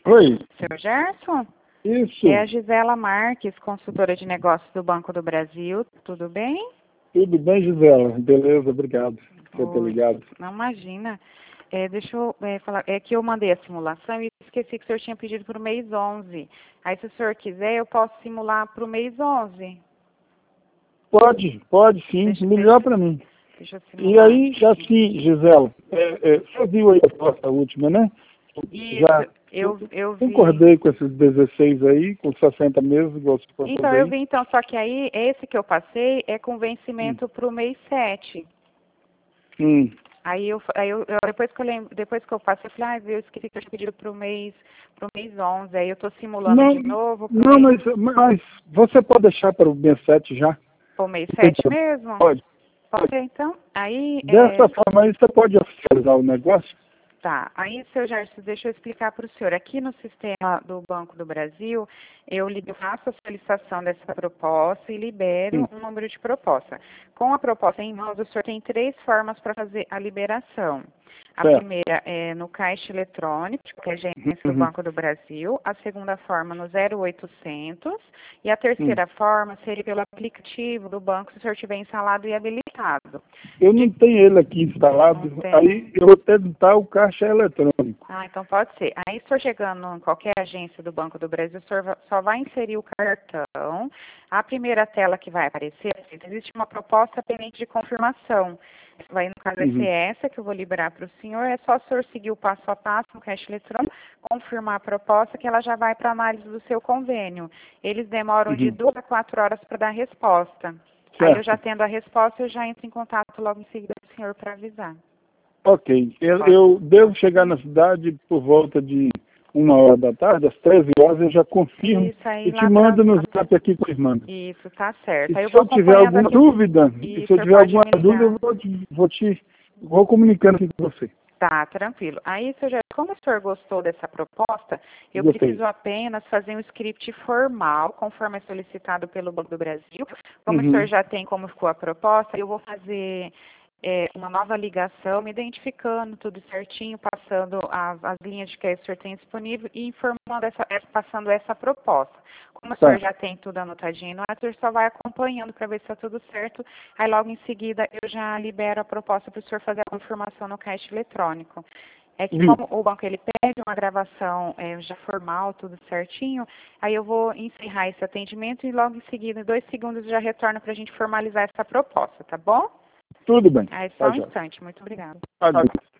Oi, Seu Gerson? isso, É a Gisela Marques, consultora de negócios do Banco do Brasil. Tudo bem? tudo bem, Gisela? Beleza, obrigado por ter Oi. ligado. Não imagina. Deixa eu falar. É que eu mandei a simulação e esqueci que o senhor tinha pedido para o mês 11. Aí, se o senhor quiser, eu posso simular para o mês 11. Pode sim, melhor para mim. Deixa eu E simular aí, aqui. assim, Gisela, você viu aí a nossa última, né? Já Isso, eu vi. concordei com esses 16 aí, com 60 meses, igual você propôs Então, eu aí. vi então, só que aí, esse que eu passei é com Hum, vencimento para o mês 7. hum. Depois que eu passei, eu falei, eu esqueci que eu tinha pedido pro mês 11. Aí eu tô simulando Não, de novo não, mas você pode deixar para o mês 7 já? pro mês Não tem 7 problema. mesmo? Pode. Pode ser, então? Aí, Dessa forma aí, você pode oficializar o negócio? tá. Aí, seu Gerson, deixa eu explicar para o senhor. Aqui no sistema do Banco do Brasil, faço a solicitação dessa proposta e libero Hum, um número de proposta. Com a proposta em mãos, o senhor tem três formas para fazer a liberação. A certo. primeira é no caixa eletrônico, que é a agência do Uhum, Banco do Brasil. A segunda forma no 0800. E a hum. terceira forma seria pelo aplicativo do banco, se o senhor tiver instalado e habilitado. Eu não tenho ele aqui Não instalado, tem. aí eu vou tentar o caixa eletrônico. Ah, então pode ser. Aí, se for chegando em qualquer agência do Banco do Brasil, o senhor só vai inserir o cartão. A primeira tela que vai aparecer, existe uma proposta pendente de confirmação. Vai, no caso, vai ser Uhum, essa que eu vou liberar para o senhor. É só o senhor seguir o passo a passo no caixa eletrônico, confirmar a proposta, que ela já vai para análise do seu convênio. Eles demoram de uhum. 2 a 4 horas para dar a resposta. Aí, eu já Certo. tendo a resposta, eu já entro em contato logo em seguida com o senhor para avisar. Ok. Pode, Eu devo pode chegar ser? na cidade por volta de 1 hora da tarde, às 13 horas eu já confirmo Isso aí e te lá para mando no zap aqui com os irmãos. Isso, tá E certo. Aí eu se vou eu tiver acompanhando alguma aqui. dúvida, E o se eu senhor tiver pode alguma me dúvida, ligar. vou comunicando aqui com você. Tá, tranquilo. Aí, senhor, como o senhor gostou dessa proposta, eu Gostei. preciso apenas fazer um script formal, conforme é solicitado pelo Banco do Brasil. Como o senhor Uhum, já tem como ficou a proposta, eu vou fazer uma nova ligação, me identificando tudo certinho, passando as linhas de que o senhor tem disponível e informando passando essa proposta. Como o senhor tá. já tem tudo anotadinho no WhatsApp, o senhor só vai acompanhando para ver se está tudo certo. Aí logo em seguida eu já libero a proposta para o senhor fazer a confirmação no caixa eletrônico. É que Viu? como o banco ele pede uma gravação já formal, tudo certinho, aí eu vou encerrar esse atendimento e logo em seguida, em 2 segundos, já retorno para a gente formalizar essa proposta, tá bom? Tudo bem. Aí só Tá, um já. instante. Muito obrigada. Adeus.